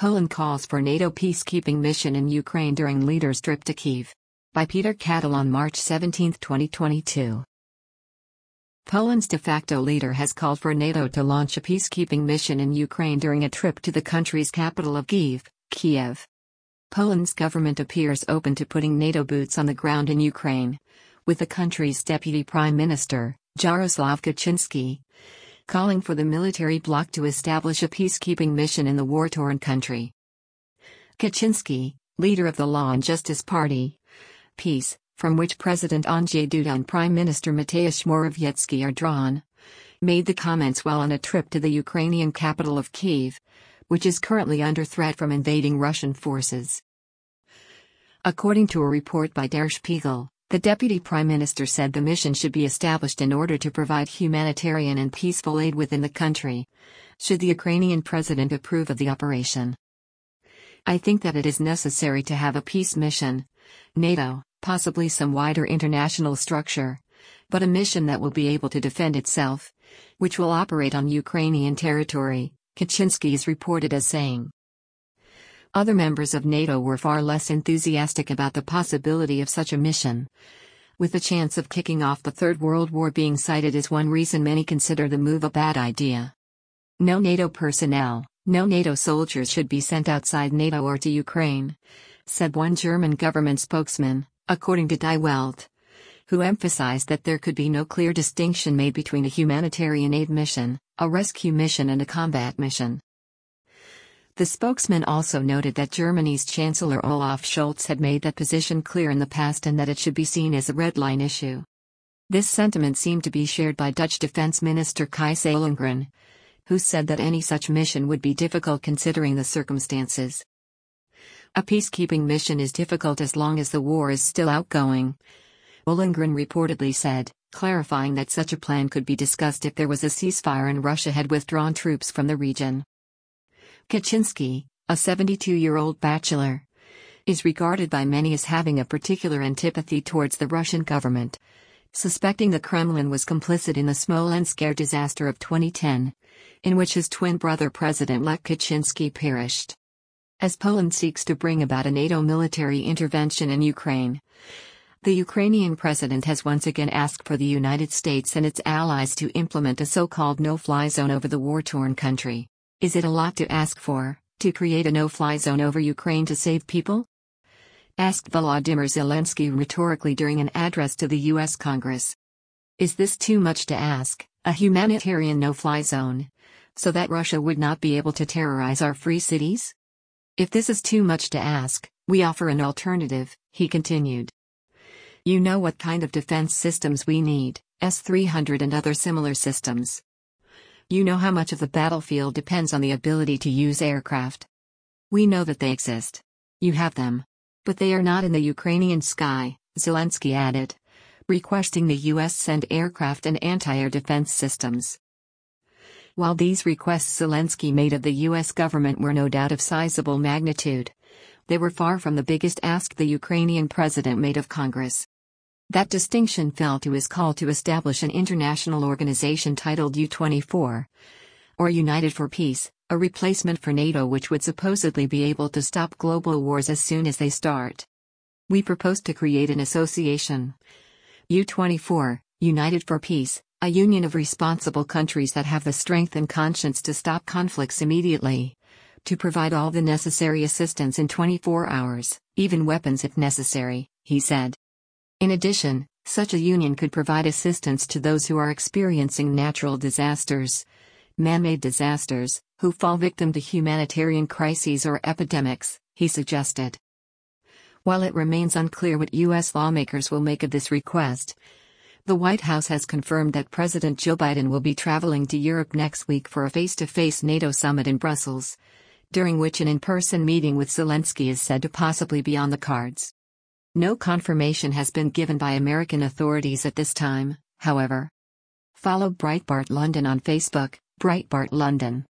Poland calls for NATO peacekeeping mission in Ukraine during leader's trip to Kyiv. By Peter Kattel on March 17, 2022. Poland's de facto leader has called for NATO to launch a peacekeeping mission in Ukraine during a trip to the country's capital of Kyiv. Poland's government appears open to putting NATO boots on the ground in Ukraine, with the country's deputy prime minister, Jarosław Kaczynski, calling for the military bloc to establish a peacekeeping mission in the war-torn country. Kaczynski, leader of the Law and Justice Party, PiS, from which President Andrzej Duda and Prime Minister Mateusz Morawiecki are drawn, made the comments while on a trip to the Ukrainian capital of Kyiv, which is currently under threat from invading Russian forces. According to a report by Der Spiegel, the deputy prime minister said the mission should be established in order to provide humanitarian and peaceful aid within the country, should the Ukrainian president approve of the operation. I think that it is necessary to have a peace mission, NATO, possibly some wider international structure, but a mission that will be able to defend itself, which will operate on Ukrainian territory, Kaczynski is reported as saying. Other members of NATO were far less enthusiastic about the possibility of such a mission, with the chance of kicking off the Third World War being cited as one reason many consider the move a bad idea. No NATO personnel, no NATO soldiers should be sent outside NATO or to Ukraine, said one German government spokesman, according to Die Welt, who emphasized that there could be no clear distinction made between a humanitarian aid mission, a rescue mission and a combat mission. The spokesman also noted that Germany's Chancellor Olaf Scholz had made that position clear in the past and that it should be seen as a red line issue. This sentiment seemed to be shared by Dutch Defense Minister Kees Ollongren, who said that any such mission would be difficult considering the circumstances. A peacekeeping mission is difficult as long as the war is still outgoing, Ollongren reportedly said, clarifying that such a plan could be discussed if there was a ceasefire and Russia had withdrawn troops from the region. Kaczynski, a 72-year-old bachelor, is regarded by many as having a particular antipathy towards the Russian government, suspecting the Kremlin was complicit in the Smolensk air disaster of 2010, in which his twin brother President Lech Kaczynski perished. As Poland seeks to bring about a NATO military intervention in Ukraine, the Ukrainian president has once again asked for the United States and its allies to implement a so-called no-fly zone over the war-torn country. Is it a lot to ask for, to create a no-fly zone over Ukraine to save people? Asked Volodymyr Zelensky rhetorically during an address to the U.S. Congress. Is this too much to ask, a humanitarian no-fly zone, so that Russia would not be able to terrorize our free cities? If this is too much to ask, we offer an alternative, he continued. You know what kind of defense systems we need, S-300 and other similar systems. You know how much of the battlefield depends on the ability to use aircraft. We know that they exist. You have them. But they are not in the Ukrainian sky, Zelensky added, requesting the U.S. send aircraft and anti-air defense systems. While these requests Zelensky made of the U.S. government were no doubt of sizable magnitude, they were far from the biggest ask the Ukrainian president made of Congress. That distinction fell to his call to establish an international organization titled U24, or United for Peace, a replacement for NATO which would supposedly be able to stop global wars as soon as they start. We propose to create an association, U24, United for Peace, a union of responsible countries that have the strength and conscience to stop conflicts immediately, to provide all the necessary assistance in 24 hours, even weapons if necessary, he said. In addition, such a union could provide assistance to those who are experiencing natural disasters, man-made disasters, who fall victim to humanitarian crises or epidemics, he suggested. While it remains unclear what U.S. lawmakers will make of this request, the White House has confirmed that President Joe Biden will be traveling to Europe next week for a face-to-face NATO summit in Brussels, during which an in-person meeting with Zelensky is said to possibly be on the cards. No confirmation has been given by American authorities at this time, however. Follow Breitbart London on Facebook, Breitbart London.